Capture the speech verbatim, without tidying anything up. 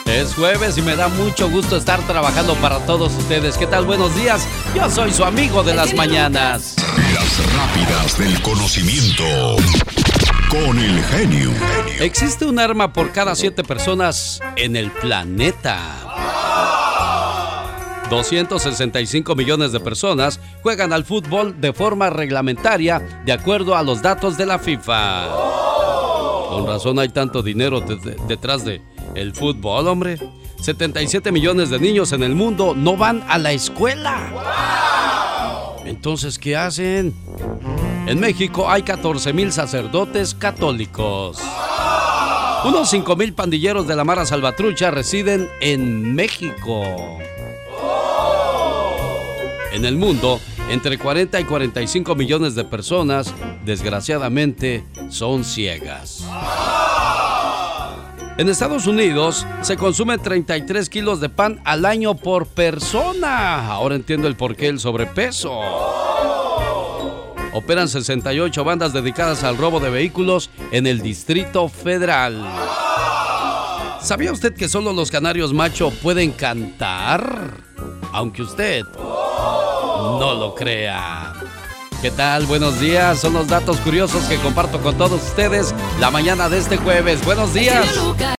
Es jueves y me da mucho gusto estar trabajando para todos ustedes. ¿Qué tal? Buenos días. Yo soy su amigo de las mañanas. Las rápidas del conocimiento. Con el genio. Existe un arma por cada siete personas en el planeta. doscientos sesenta y cinco millones de personas juegan al fútbol de forma reglamentaria, de acuerdo a los datos de la FIFA. Con razón hay tanto dinero de- de- detrás de el fútbol, hombre. setenta y siete millones de niños en el mundo no van a la escuela. Entonces, ¿qué hacen? En México hay catorce mil sacerdotes católicos. Unos cinco mil pandilleros de la Mara Salvatrucha residen en México. En el mundo, entre cuarenta y cuarenta y cinco millones de personas, desgraciadamente, son ciegas. En Estados Unidos se consumen treinta y tres kilos de pan al año por persona. Ahora entiendo el porqué del sobrepeso. Operan sesenta y ocho bandas dedicadas al robo de vehículos en el Distrito Federal. ¿Sabía usted que solo los canarios macho pueden cantar? Aunque usted no lo crea. ¿Qué tal? Buenos días. Son los datos curiosos que comparto con todos ustedes la mañana de este jueves. Buenos días.